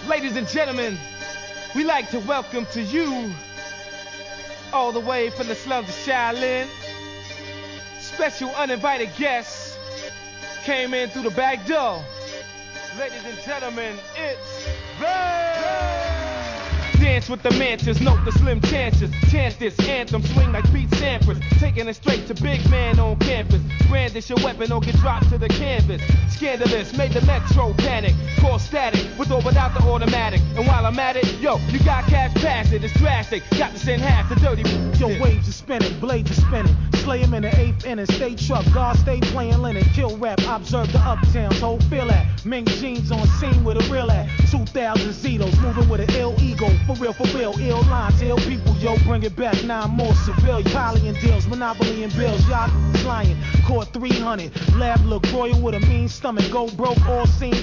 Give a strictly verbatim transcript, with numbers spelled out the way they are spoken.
Ladies and gentlemen, we like to welcome to you, all the way from the slums of Shaolin, special uninvited guests came in through the back door. Ladies and gentlemen, it's the Dance with the mantis, note the slim chances. Chant this anthem, swing like Pete Sampras. Taking it straight to big man on campus. Brandish your weapon or get dropped to the canvas. Scandalous, made the metro panic. Call static, with or without the automatic. And while I'm at it, yo, you got cash pass it, it's drastic. Got to send half the dirty. Yo, waves are spinning, blades are spinning. Slay him in the eighth inning, stay truck, guard stay playing linen. Kill rap, observe the uptowns, whole feel at. Mink jeans on scene with a real at. two thousand Zetos, moving with an ill ego. For real, for real, ill lines, ill people, yo, bring it back, nine more civilians. Poly and deals, monopoly and bills, y'all lying. Caught three hundred, lab look royal with a mean stomach. Go broke, all seen